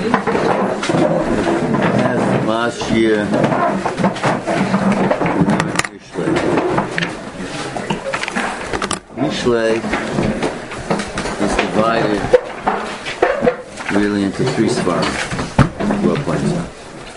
Last year, Mishlei is divided really into three svarim. Well points out.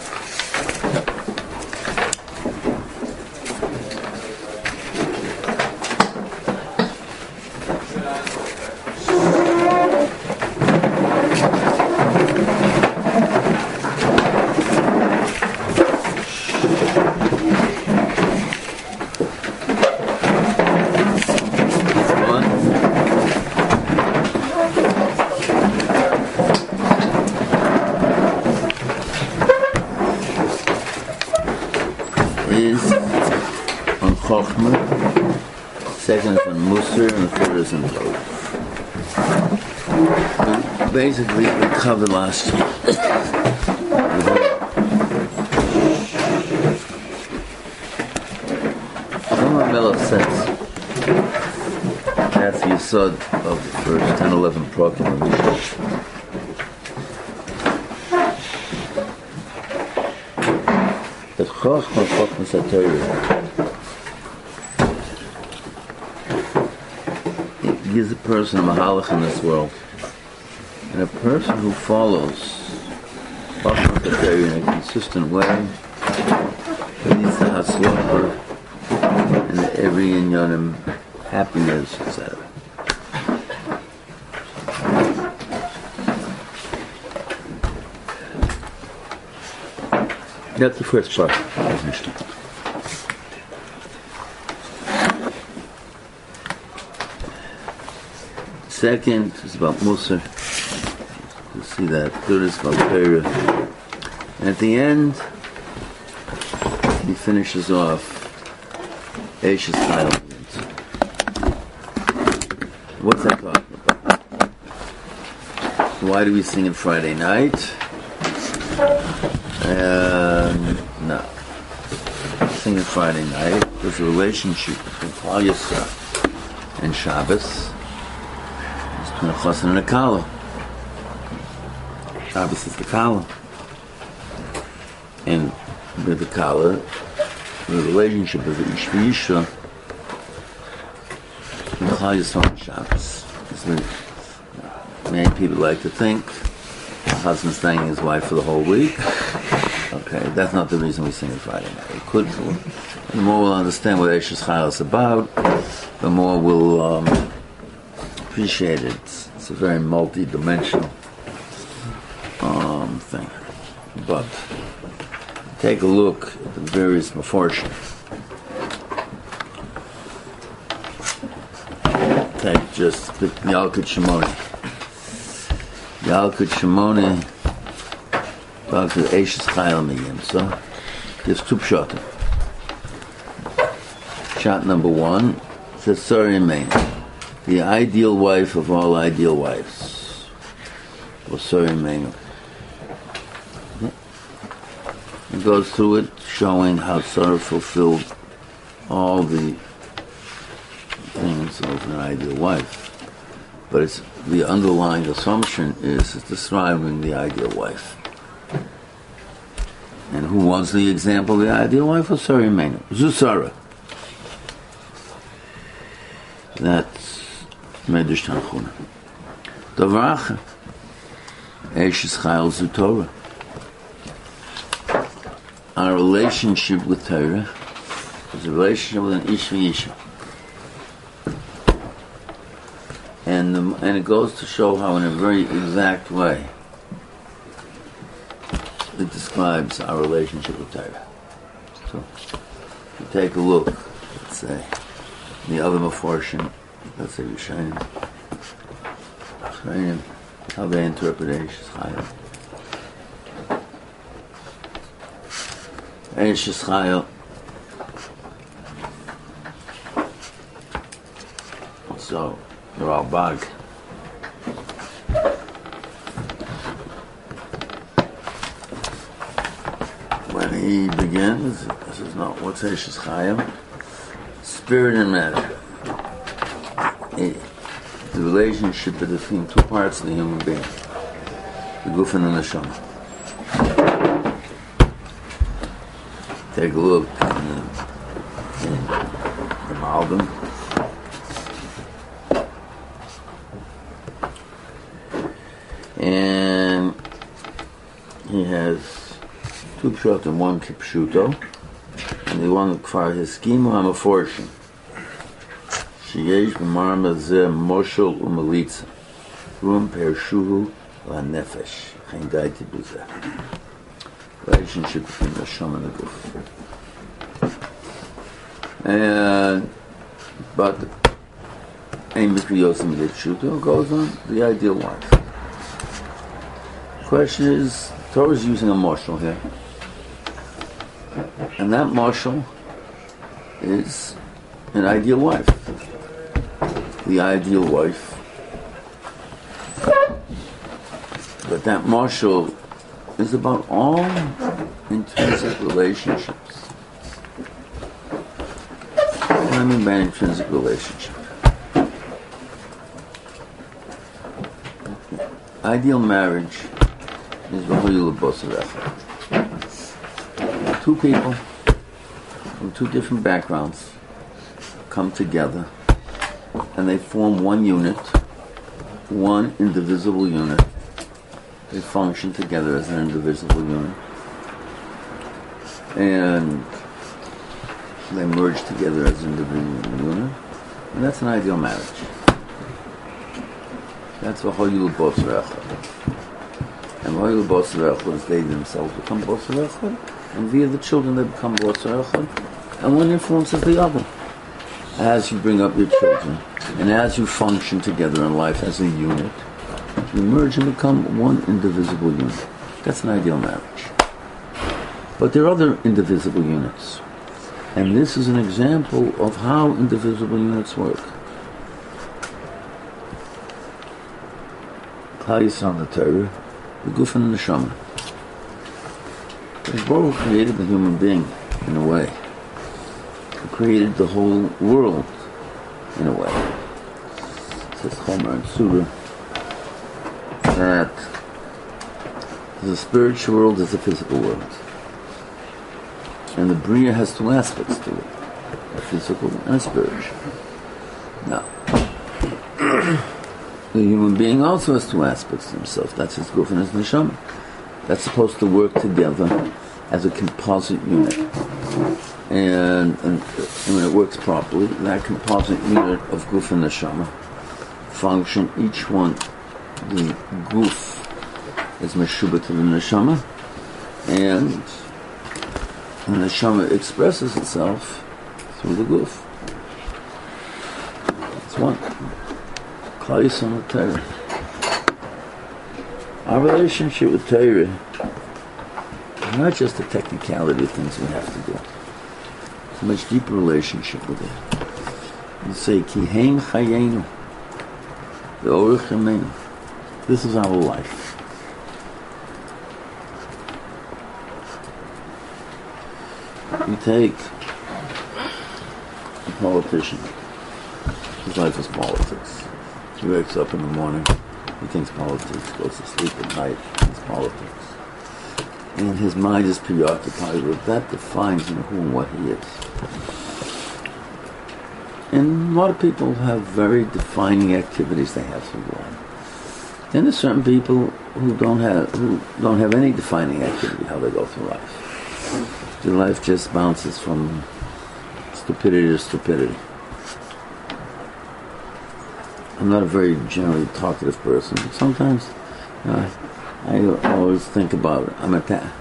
Second is on Musar, and the third is on Torah. Basically, we covered last year. Shlomo Melech says that's the yesod of the first 10-11 prokim of Mishnah. That Chochmah HaTorah gives a person a mahalach in this world, and a person who follows Chochmah HaTorah in a consistent way leads to hatzlacha and every inyanim, happiness, etc. That's the first part of Mishnah. Second is about Musar. You see that. Third is about Torah. And at the end, he finishes off Eishes Chayil. What's that talking about? Why do we sing it Friday night? No. Sing it Friday night. There's a relationship between Klal Yisrael and Shabbos. And a chassan and a kala. Shabbos is the kala. And with the kala, the relationship of the ish v'isha and Klal Yisrael and Shabbos. Many people like to think the husband's thanking his wife for the whole week. Okay, that's not the reason we sing it Friday night. It could. The more we'll understand what Eishes Chayil is about, the more we'll appreciate it. It's a very multi-dimensional thing. But take a look at the various maforshim. Take just the Yalkut Shimoni. Yalkut Shimoni talks about Eishes Chayil Miyim. So there's two pshatim. Shot number one says Sorry Main, the ideal wife of all ideal wives. Or Sorry Main. It goes through it, showing how Sarah fulfilled all the things of an ideal wife. But it's the underlying assumption is it's describing the ideal wife. And who was the example of the ideal wife? Was Sarah Imenu. Zusara. That's Medrash Tanchuna. Davracha. Eishes Chayil Zu Torah. Our relationship with Torah is a relationship with an Ish v'Isha. And it goes to show how in a very exact way it describes our relationship with Torah. So, if you take a look, let's say, the other Meforshim, let's say Rishonim, how they interpret Eishes Chayil. Eishes Chayil. So, the Ralbag. When he begins, this is not what's Eishes Chayil. Spirit and matter. The relationship between two parts of the human being. the guf and the neshama. Take a look in the Malbim. And he has two pshat and one kipshuto. And the one for his schema I'm a fortune. Sheyesh b'marma zeh moshel u'melitza. Rum per shuhu la nefesh. Chen daiti b'zeh. Relationship between the neshama and the guf. And but Ein Mikri Yosim Shuto goes on the ideal wife. The question is, Torah is using a marshal here, and that marshal is an ideal wife. The ideal wife, but that marshal is about all intrinsic relationships. What do I mean by intrinsic relationship? Ideal marriage is v'hoyu l'bosarecha. Two people from two different backgrounds come together and they form one unit, one indivisible unit. They function together as an indivisible unit. And they merge together as an indivisible unit. And that's an ideal marriage. That's v'hoyu l'bosarecha. And v'hoyu l'bosarecha is they themselves become bosarecha, and via the children they become bosarecha, and one influences the other. As you bring up your children, and as you function together in life as a unit, you merge and become one indivisible unit. That's an ideal marriage. But there are other indivisible units. And this is an example of how indivisible units work. Klal Yisrael on the Torah, the guf and the neshama. The Baruch created the human being in a way. He created the whole world in a way. It says Chomer and Surah that the spiritual world is a physical world. And the Bria has two aspects to it, a physical and a spiritual. Now, the human being also has two aspects to himself. That's his guf and his neshama. That's supposed to work together as a composite unit. And when it works properly, that composite unit of guf and neshama function, each one, the guf is meshubah to the neshama, and the neshama expresses itself through the guf. It's one. Klal Yisrael on the Torah. Our relationship with Torah is not just the technicality of things we have to do. It's a much deeper relationship with it. You say, Ki hein chayenu, ve'orech yameinu. This is our life. You take a politician. His life is politics. He wakes up in the morning, he thinks politics, goes to sleep at night, thinks politics. And his mind is preoccupied with that, defines who and what he is. And a lot of people have very defining activities they have through life. Then there's certain people who don't have any defining activity how they go through life. Their life just bounces from stupidity to stupidity. I'm not a very generally talkative person, but sometimes I always think about it. I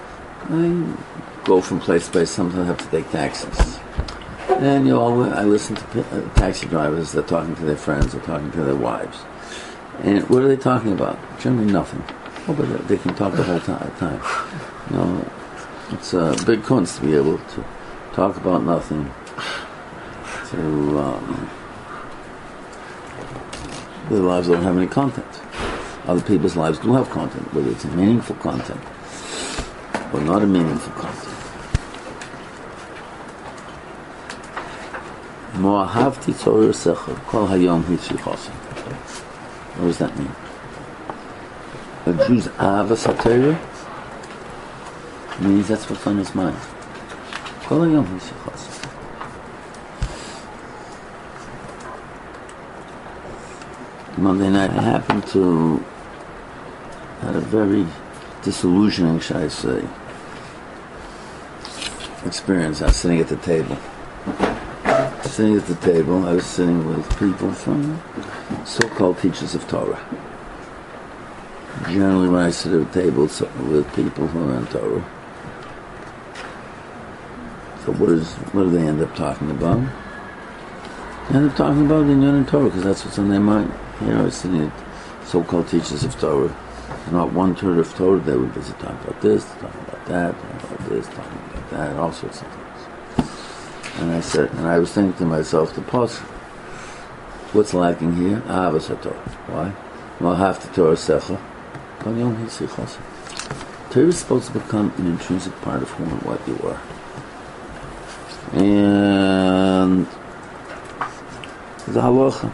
go from place to place. Sometimes I have to take taxis. And I listen to taxi drivers. They're talking to their friends. They're talking to their wives. And what are they talking about? Generally nothing. Oh, but they can talk the whole time. It's a big kunst to be able to talk about nothing. Their lives don't have any content. Other people's lives do have content, whether it's a meaningful content or not a meaningful content. Mo'ahavti tzorah secha kol hayom hitzvichosim. What does that mean? A Jew's Avas HaTorah means that's what's on his mind. Kol hayom hisich chassid. Monday night I happened to had a very disillusioning, shall I say, experience. I was sitting at the table. I was sitting with people from so-called teachers of Torah. Generally, when I sit at a table with people who are in Torah, so what do they end up talking about? They end up talking about the Inyan Torah because that's what's on their mind. Here I was sitting at so-called teachers of Torah. Not one third of Torah, they would visit talking about this, talking about that, talking about this, talking about that, all sorts of things. And I was thinking to myself, the pause, what's lacking here? Ahavas HaTorah. Why? Well, half the Torah secha. Torah is supposed to become an intrinsic part of who and what you are. And the halacha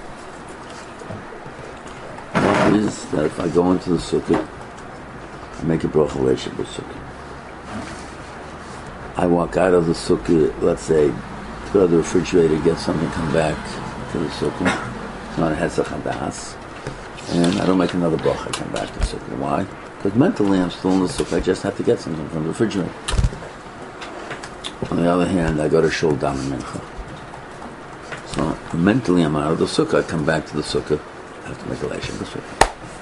is that if I go into the sukkah, I make a bracha leisha b'sukkah. I walk out of the sukkah, let's say, to go to the refrigerator, get something, come back to the sukkah. It's not a hezach hadas. And I don't make another bracha, I come back to the sukkah. Why? Because mentally I'm still in the sukkah, I just have to get something from the refrigerator. On the other hand, I go to shul dam mincha. So mentally I'm out of the sukkah, I come back to the sukkah, I have to make a leisha b'sukkah.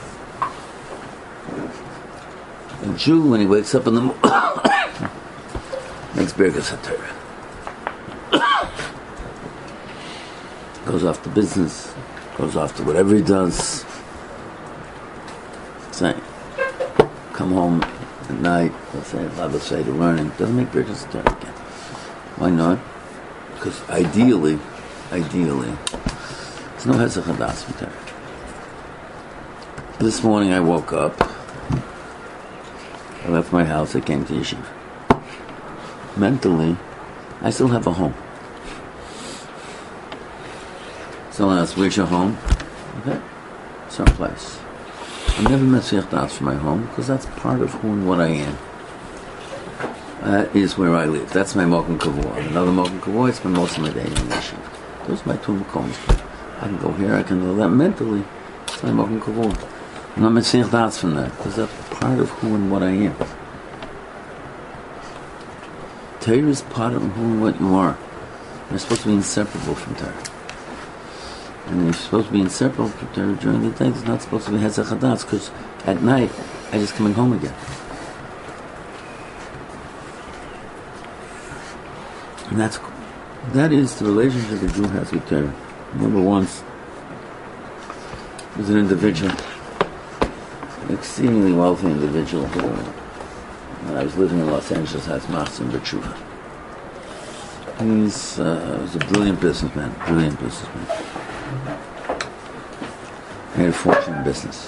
A Jew, when he wakes up in the morning, makes Birkas HaTorah. Goes off to business, goes off to whatever he does. Say, come home at night, let's say to learning, doesn't make Birkas HaTorah again. Why not? Because ideally, there's no Hezach Hadas for Torah. This morning I woke up, I left my house, I came to yeshiva. Mentally, I still have a home. Someone asks, where's your home? Okay, someplace. I'm never Messiach Das for my home because that's part of who and what I am. That is where I live. That's my Mokum Kavua. Another Mokum Kavua, I spend most of my day in yeshiva. Those are my two Mokoms. I can go here, I can do that. Mentally, it's my Mokum Kavua. I'm not Messiach Das from that because that's part of who and what I am. Torah is part of who and what you are. You're supposed to be inseparable from Torah. And you're supposed to be inseparable from Torah during the day. It's not supposed to be Hezach Hadas because at night, I'm just coming home again. And that is the relationship the Jew has with Torah. I remember once, there was an individual, an exceedingly wealthy individual who, when I was living in Los Angeles, has Machzor B'Tshuva. He was a brilliant businessman. Made a fortune in business.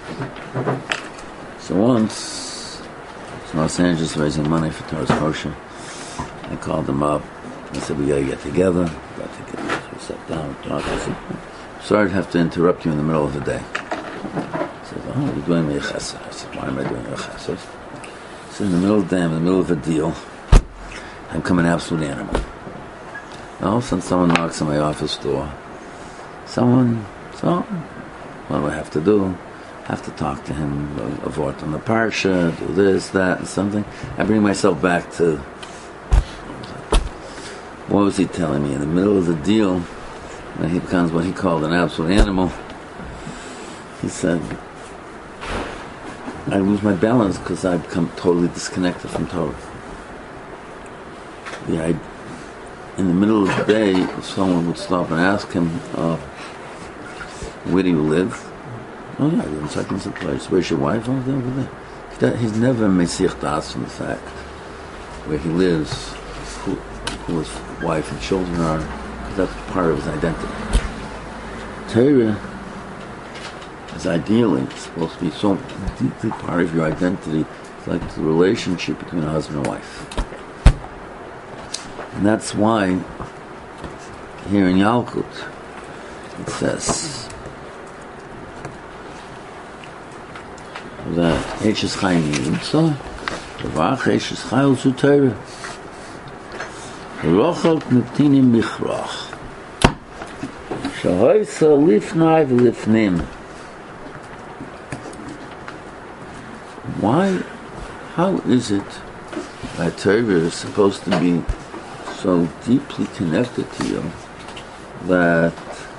So once, in Los Angeles raising money for Torah's Kosher, I called him up. I said, we got to get together. So we sat down, talked. I said, sorry to have to interrupt you in the middle of the day. He said, oh, you're doing me a chesed. I said, why am I doing a chesed? So in the middle of the day, I'm in the middle of a deal. I'm becoming an absolute animal. And all of a sudden, someone knocks on my office door. So, what do I have to do? I have to talk to him, avort on the parsha, do this, that, and something. I bring myself back to, what was he telling me? In the middle of the deal, when he becomes what he called an absolute animal, he said, I lose my balance because I become totally disconnected from Torah. In the middle of the day, someone would stop and ask him, where do you live? Oh yeah, I live in such and such place. Where's your wife? Oh, they're over there. He's never Mesiach Das from the fact where he lives, who his wife and children are, because that's part of his identity. Torah is ideally supposed to be so deeply part of your identity. It's like the relationship between a husband and wife. And that's why here in Yalkut it says Eishes Chaim Yimtza, V'ach Eishes Chayil Zu Torah. Rochot Miptinim Bichrach. Shahoysa Lifnai V'Lifnim. Why, how is it that Torah is supposed to be so deeply connected to you that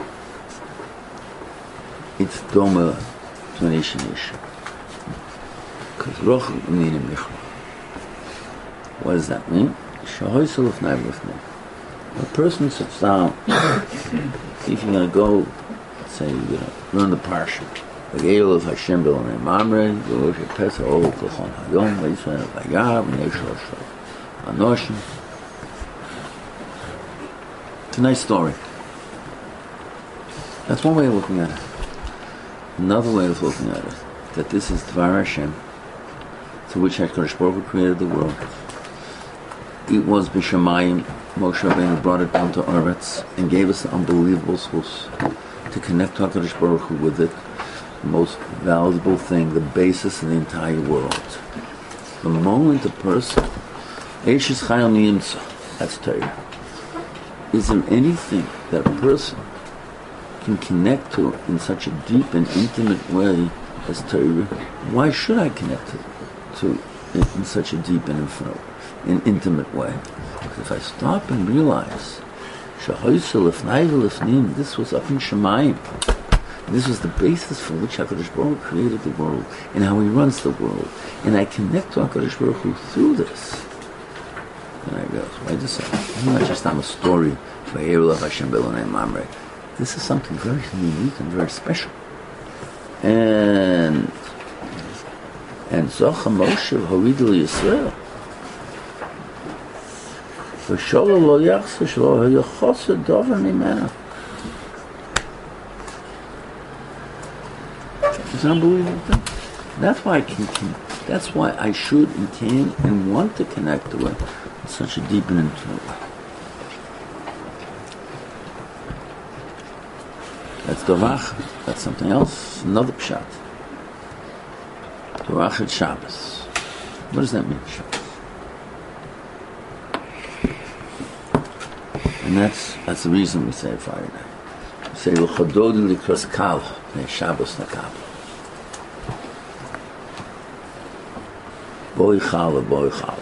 it's doma to an ish and ish? Because Rochot Miptinim Bichrach. What does that mean? Shahoysa Lifnai V'Lifnim. A person sits down, see if you're going to go, say, learn the parsha. V'geil of Hashem b'lonei mamre, v'losh pesach ol kochon hayom, v'yisrael v'yav, v'neshel anoshim. It's a nice story. That's one way of looking at it. Another way of looking at it, that this is Dvar Hashem, through which HaKadosh Baruch Hu created the world. It was B'Shamayim. Moshe Rabbeinu brought it down to Eretz and gave us the unbelievable schus to connect HaKadosh Baruch Hu with it, the most valuable thing, the basis of the entire world. The moment a person, Eishes Chayil Yimtza, that's Torah. Is there anything that a person can connect to in such a deep and intimate way as Torah? Why should I connect to it in such a deep and intimate way? Because if I stop and realize Shahoysa Lifnai V'Lifnim, this was up in Shemayim. This was the basis for which HaKadosh Baruch Hu created the world and how He runs the world. And I connect to HaKadosh Baruch Hu through this. And I go, wait a second. It's not just a story. This is something very unique and very special. And Zocha Moshe Horidul Yisrael. It's an unbelievable thing. That's why that's why I should and can and want to connect to it in such a deep and intimate way. That's Dovach. That's something else. Another pshat. Dovach at Shabbos. What does that mean, Shabbos? And that's the reason we say it Friday night. We say L'chododi Likros Kal Shabbos Nakal. Boi Chala, Boi Chala.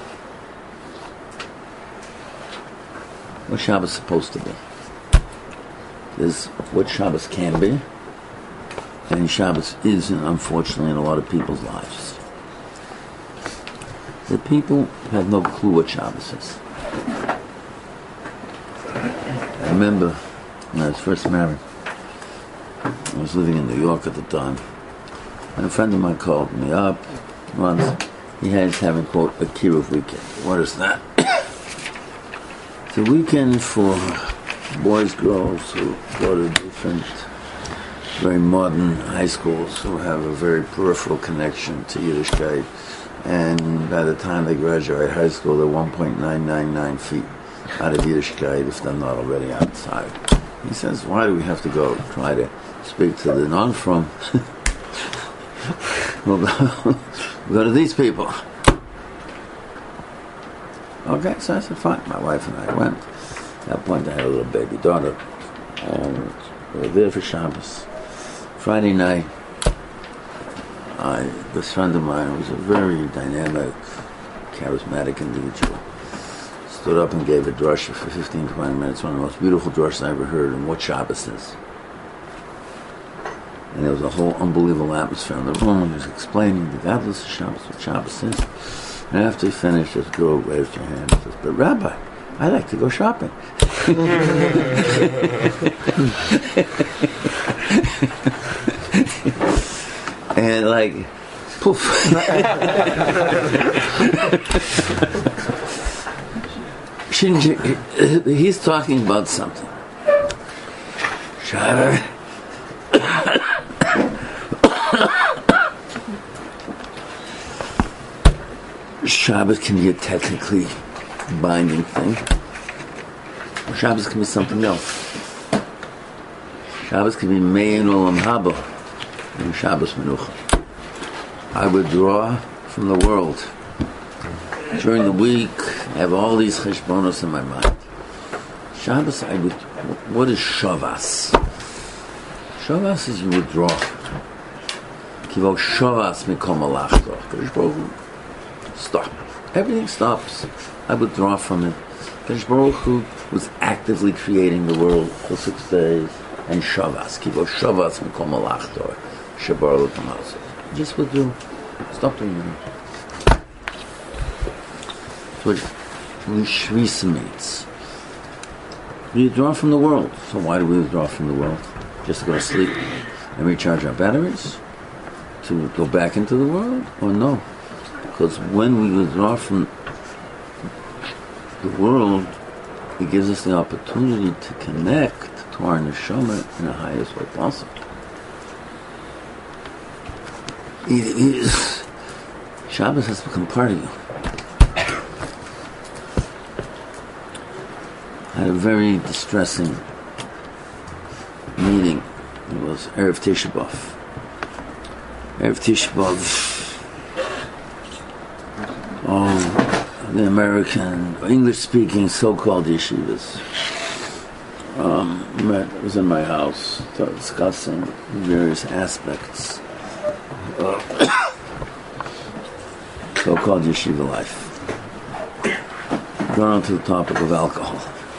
What's Shabbos supposed to be? There's what Shabbos can be, and Shabbos is, unfortunately, in a lot of people's lives. The people have no clue what Shabbos is. I remember when I was first married, I was living in New York at the time, and a friend of mine called me up once. He was having, quote, a Kiruv weekend. What is that? It's a weekend for boys, girls who go to different, very modern high schools who have a very peripheral connection to Yiddishkeit. And by the time they graduate high school, they're 1.999 feet out of Yiddishkeit if they're not already outside. He says, why do we have to go try to speak to the non-from? We'll go to these people. Okay, so I said, fine. My wife and I went. At that point, I had a little baby daughter. And we were there for Shabbos. Friday night, this friend of mine, who was a very dynamic, charismatic individual, stood up and gave a drasha for 15-20 minutes, one of the most beautiful drashas I ever heard, and what Shabbos is. And there was a whole unbelievable atmosphere in the room. He was explaining the godless of Shabbos, what Shabbos is. And after he finished, this girl raised her hand and says, but Rabbi, I like to go shopping. And like, poof. He's talking about something. Shabbos. Shabbos can be a technically binding thing. Shabbos can be something else. Shabbos can be Mein Olam Haba and Shabbos Menucha. I withdraw from the world. During the week, I have all these cheshbonos in my mind. Shabbos, what is Shavas? Shavas is you withdraw. Kivo Shavas mikol malachto. Kadosh Baruch Hu, stop. Everything stops. I withdraw from it. Kadosh Baruch Hu was actively creating the world for 6 days. And Shavas, Kivo Shavas mikol malachto. Shabar l'kamas. Just withdraw. Stop doing it. That's what Shvisa means. We withdraw from the world. So why do we withdraw from the world? Just to go to sleep and recharge our batteries? To go back into the world? Or no? Because when we withdraw from the world, it gives us the opportunity to connect to our neshama in the highest way possible. Shabbos has become part of you. I had a very distressing meeting. It was Erev Tisha B'Av. Erev Tisha B'Av. The American, English-speaking so-called yeshivas was in my house discussing various aspects of so-called yeshiva life. Going on to the topic of alcohol.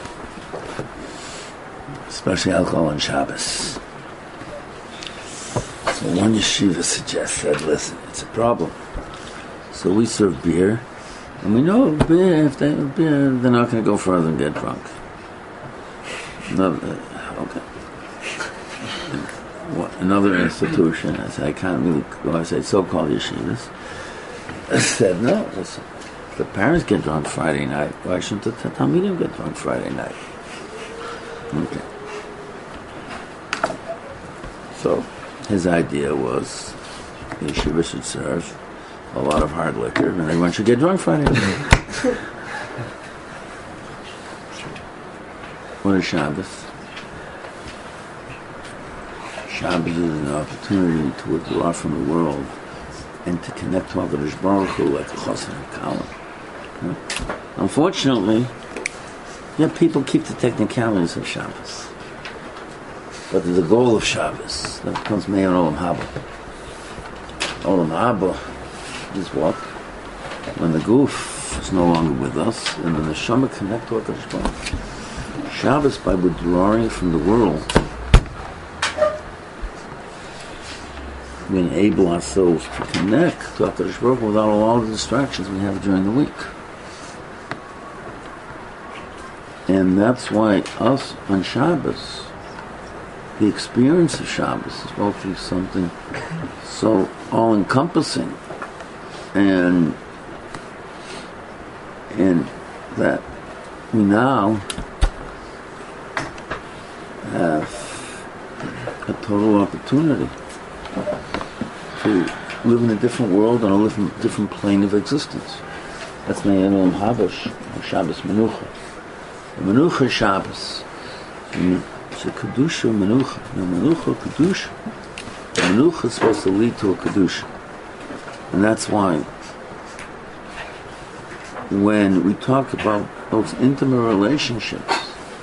Especially alcohol on Shabbos. So one yeshiva said, listen, it's a problem. So we serve beer, and we know beer, if they have beer, they're not going to go further and get drunk. Okay. Another institution, I can't really go, I say so-called yeshivas, I said, no, listen, if the parents get drunk Friday night, why shouldn't the Talmidim get drunk Friday night? Okay. So his idea was the yeshiva should serve a lot of hard liquor and everyone should get drunk Friday night. What is Shabbos? Shabbos is an opportunity to withdraw from the world and to connect to HaKadosh Baruch Hu like a chosn and kalim. Unfortunately, people keep the technicalities of Shabbos. But the goal of Shabbos, that becomes Me'on Olam Haba. Olam Haba is what? When the goof is no longer with us, and the neshama connect to HaKadosh Baruch Hu. Shabbos, by withdrawing from the world, we enable ourselves to connect to HaKadosh Baruch Hu without all the distractions we have during the week. And that's why us on Shabbos, the experience of Shabbos is supposed to be something so all-encompassing, and that we now have a total opportunity to live in a different world, on a different plane of existence. That's Me'on Olam Haba, Shabbos Menucha. The Menucha Shabbos. It's a Kedusha Menucha. Now Menucha, Kedusha. The Menucha is supposed to lead to a Kedusha. And that's why when we talk about those intimate relationships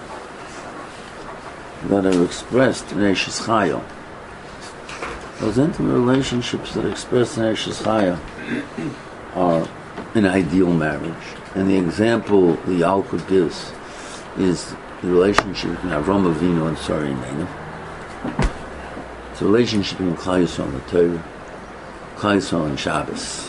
that are expressed in Eishes Chaya, those intimate relationships that are expressed in Eishes Chaya are an ideal marriage. And the example the Yalkut gives is the relationship between Avram Avinu and Sarah Imeinu. It's a relationship between Klal Yisrael and the Torah, Klal Yisrael and Shabbos.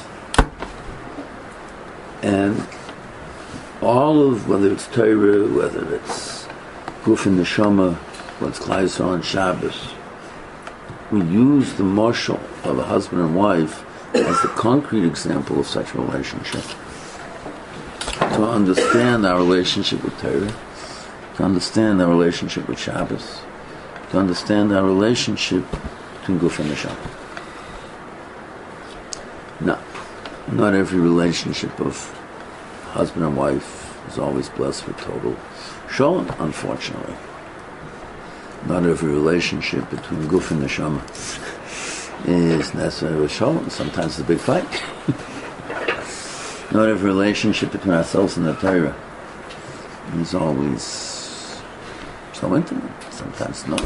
And all of, whether it's Torah, whether it's Guf and Neshama, whether it's Klal Yisrael and Shabbos, we use the marshal of a husband and wife as the concrete example of such a relationship. To understand our relationship with Torah, to understand our relationship with Shabbos, to understand our relationship between Guf and Neshama. No, not every relationship of husband and wife is always blessed with total shalom, unfortunately. Not every relationship between Guf and Neshama is necessary with Shalom. Sometimes it's a big fight. Not every relationship between ourselves and the Torah is always so intimate. Sometimes not.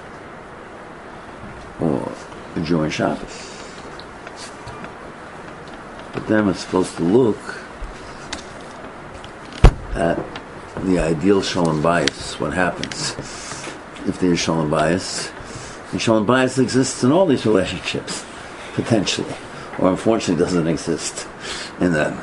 Or a Jew and Shabbos. But then we're supposed to look at the ideal Shalom Bayis. What happens if there's Shalom Bayis? And Shalom Bayis exists in all these relationships, potentially, or unfortunately doesn't exist in them.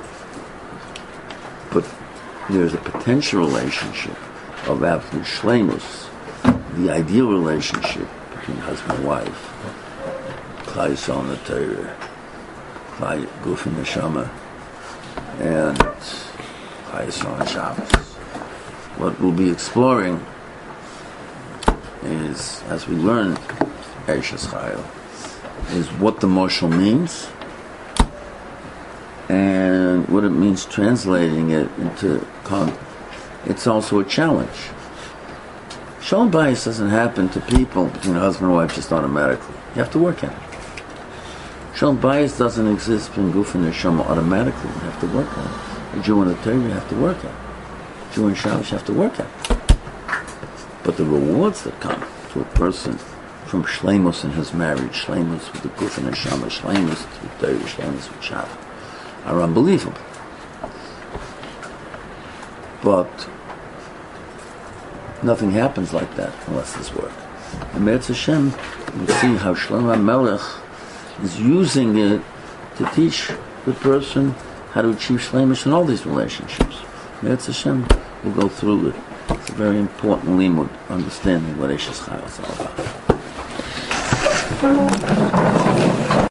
But there's a potential relationship of absolute shleimus, the ideal relationship between husband and wife, Klal Yisrael and the Torah, Klal Guf and Neshama, and Klal Yisrael and Shabbos. What we'll be exploring is, as we learn Eishes Chayil, is what the Moshel means and what it means translating it into it's also a challenge. Shalom Bayis doesn't happen to people between husband and wife just automatically. You have to work at it. Shalom Bayis doesn't exist between Guf and Neshama automatically. You have to work at it. A Jew and a Torah, you have to work at it. Jew and Shabbos, you have to work at it. But the rewards that come to a person from shleimus in his marriage, shleimus with the Guf and Neshama, shleimus with Torah, shleimus with Shabbos, are unbelievable. But nothing happens like that unless this work. And Me'etz Hashem, you see how Shlomo HaMelech is using it to teach the person how to achieve shleimus in all these relationships. Me'etz Hashem will go through it. It's a very important limud, understanding what Eishes Chayil is all about.